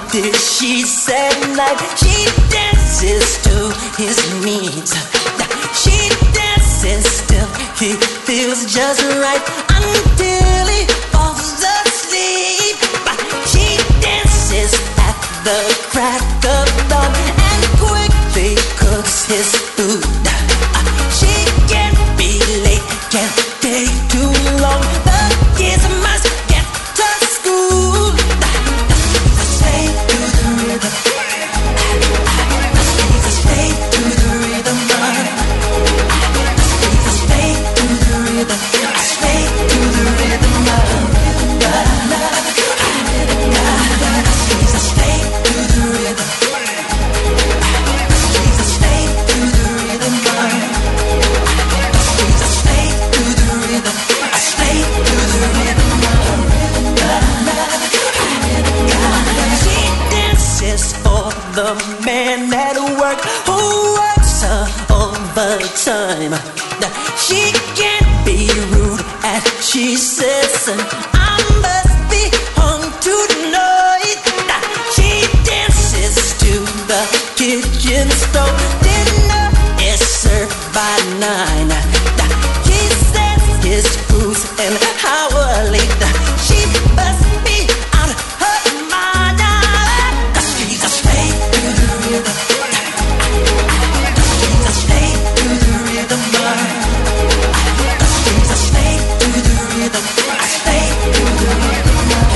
She's at night, she dances to his needs. She dances till he feels just right until he falls asleep. She dances at the crack of dawn and quickly cooks his food. She can't be late, can't take too long. The kids must get to school. Stay to the rhythm. Stay to the rhythm. Stay to the rhythm. Stay to the rhythm. Stay to the rhythm. Stay to the rhythm. Stay to the rhythm. Stay to the rhythm. She dances for the man at work who works overtime. She can't be rude as she says, I must be home tonight. She dances to the kitchen stove. Dinner is served by 9. He says his food's an hour late. She must be out of her mind. 'Cause she's a stay to the rhythm. She's a stay to the rhythm. She's a stay to the rhythm. I stay to the rhythm.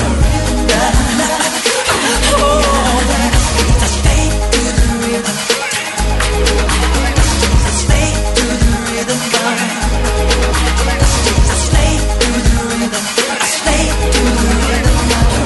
Oh, she's a stay to the rhythm. She's a stay to the rhythm. She's a stay to the rhythm. I stay to the rhythm.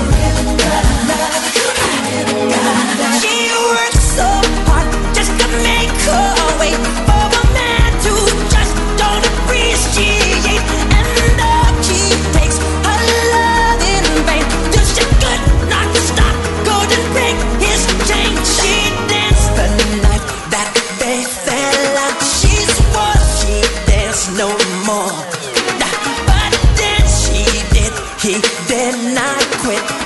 She works so hard just to make her way for a man to just don't appreciate. And though she takes her love in vain, till she could not stop, couldn't break his chain. She danced the night that they fell out. She swore she danced no more, but then she did. He did not quit.